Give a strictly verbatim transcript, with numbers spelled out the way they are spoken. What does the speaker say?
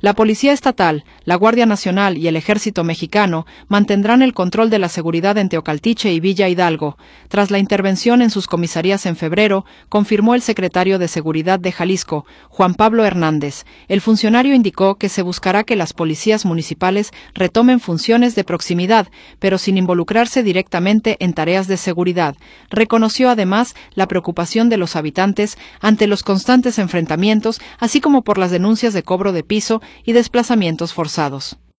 La Policía Estatal, la Guardia Nacional y el Ejército Mexicano mantendrán el control de la seguridad en Teocaltiche y Villa Hidalgo. Tras la intervención en sus comisarías en febrero, confirmó el secretario de Seguridad de Jalisco, Juan Pablo Hernández. El funcionario indicó que se buscará que las policías municipales retomen funciones de proximidad, pero sin involucrarse directamente en tareas de seguridad. Reconoció además la preocupación de los habitantes ante los constantes enfrentamientos, así como por las denuncias de cobro de piso y desplazamientos forzados.